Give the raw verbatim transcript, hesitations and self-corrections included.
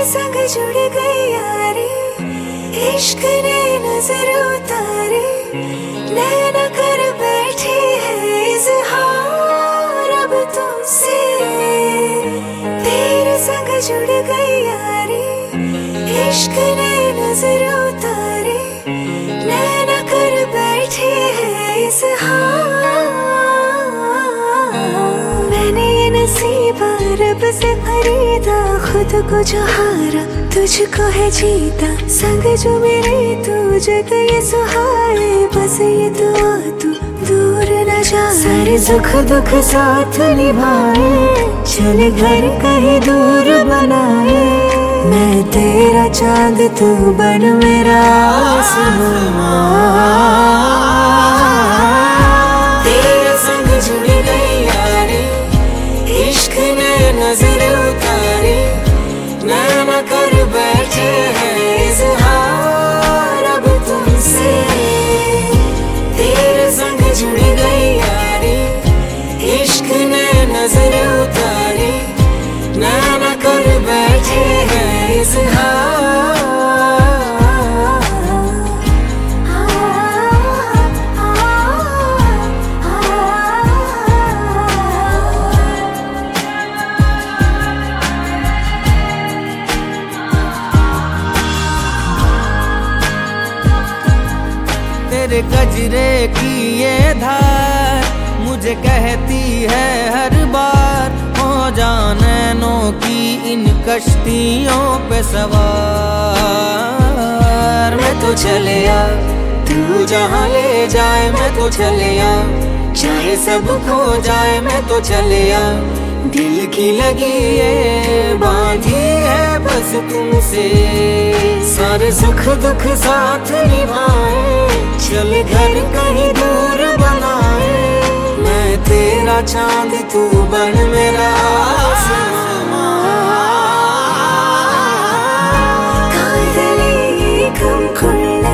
संग जुड़ गई यारी, इश्क ने नजर उतारी, नैना कर बैठी है इज़हार अब तुमसे। तेरे संग जुड़ गई यारी, इश्क ने नजर उतारी, नैना कर बैठी है इज़हार। मैंने ये नसीबा रब से खरीदा, खुद को जो हारा तुझको है जीता। संग जो मेरे तू जग ये सुहाए, बस ये दुआ तू दूर न जा। सारे सुख दुख साथ निभाए, चले घर कहीं दूर बनाए। मैं तेरा चांद तू बन मेरा आसमां। तेरे संग जुड़ गई यारी, इश्क ने नजर उतारी, नैना कर बैठे हैं इज़हार अब तुमसे। तेरे संग जुड़ गई यारी, इश्क ने नजर उतारी, नैना कर बैठे हैं इज़हार। तेरे गजरे की ये धार मुझे कहती है हर बार, हो जानैनों की इन कश्तियों पे सवार। मैं तो चले आ, तू जहाँ ले जाए मैं तो चले आ, चाहे सब खो जाए मैं तो चले आ। दिल की लगी ये बांधी है बस तुमसे, सारे सुख दुख साथ निभाए, चल घर कहीं दूर बनाए। मैं तेरा चांद तू बन मेरा आसमां। कादली गम खुल